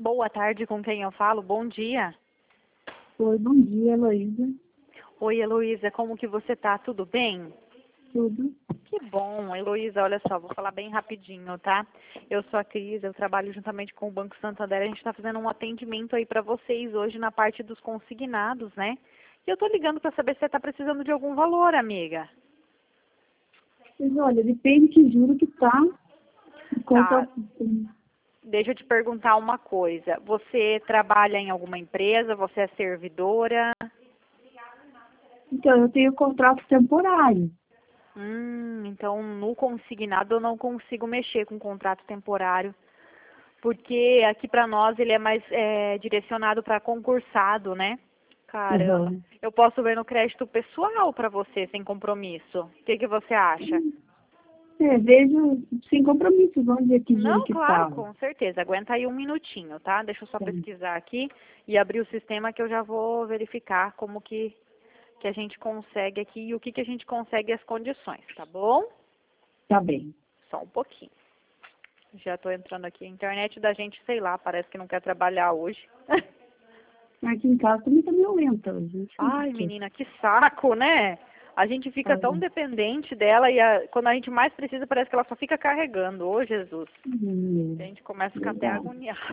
Boa tarde, com quem eu falo? Bom dia. Oi, bom dia, Heloísa. Oi, Heloísa, como que você tá? Tudo bem? Tudo? Que bom, Heloísa, olha só, vou falar bem rapidinho, tá? Eu sou a Cris, eu trabalho juntamente com o Banco Santander, a gente está fazendo um atendimento aí para vocês hoje na parte dos consignados, né? E eu tô ligando para saber se você tá precisando de algum valor, amiga. Mas olha, depende que juro que tá. Tá, Conta. deixa eu te perguntar uma coisa. Você trabalha em alguma empresa? Você é servidora? Então, eu tenho contrato temporário. Então no consignado eu não consigo mexer com contrato temporário, porque aqui para nós ele é mais direcionado para concursado, né? Caramba. Uhum. Eu posso ver no crédito pessoal para você, sem compromisso. O que que você acha? Vejo sem compromisso, vamos ver que juro Não, que claro, tá. com certeza. Aguenta aí um minutinho, tá? Deixa eu só Tá, pesquisar aqui e abrir o sistema que eu já vou verificar como que a gente consegue aqui e o que a gente consegue as condições, tá bom? tá bem. Só um pouquinho. Já estou entrando aqui. A internet da gente, sei lá, parece que não quer trabalhar hoje. Aqui em casa também tá meio lenta. A gente Ai, menina, que saco, né? A gente fica tão dependente dela e quando a gente mais precisa parece que ela só fica carregando. Ô, Jesus. A gente começa a ficar até agoniado.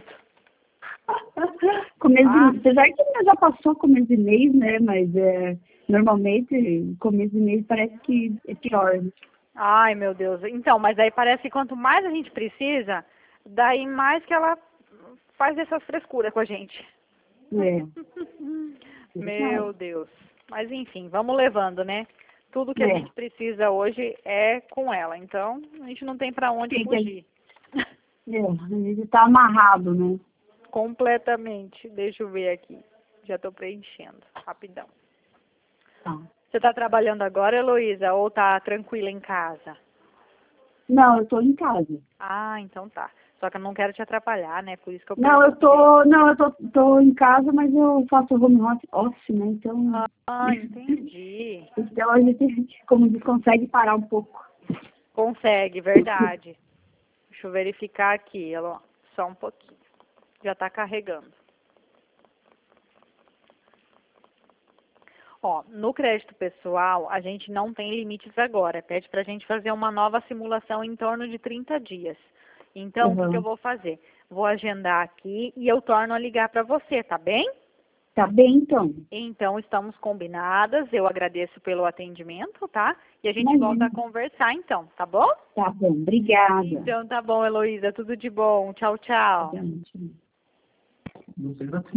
Começo Ah, de, apesar que já passou começo de mês, né? Mas normalmente começo de mês parece que é pior. Né? ai, meu Deus. Então, mas aí parece que quanto mais a gente precisa, daí mais que ela faz essas frescuras com a gente. É. Meu Deus. Mas enfim, vamos levando, né? Tudo que a É. gente precisa hoje é com ela. Então, a gente não tem para onde Tem que, fugir. a gente tá amarrado, né? Completamente. Deixa eu ver aqui. Já estou preenchendo. Rapidão. Tá. Você está trabalhando agora, Heloísa, ou está tranquila em casa? Não, eu tô em casa. Ah, então tá. Só que eu não quero te atrapalhar, né? Por isso que eu Não, perguntei. eu tô em casa, mas eu faço home office, né? Então, Ah, entendi. então a gente, como diz, consegue parar um pouco. Consegue, verdade. Deixa eu verificar aqui, Elô. Só um pouquinho. Já está carregando. Ó, no crédito pessoal, a gente não tem limites agora. Pede para a gente fazer uma nova simulação em torno de 30 dias. Então, o que eu Uhum. vou fazer? Vou agendar aqui e eu torno a ligar para você, tá bem? Tá bem, então. Então, estamos combinadas. Eu agradeço pelo atendimento, tá? E a gente volta Imagina. a conversar, então, tá bom? Tá bom, obrigada. Então, tá bom, Heloísa. Tudo de bom. Tchau, tchau. Tá bom.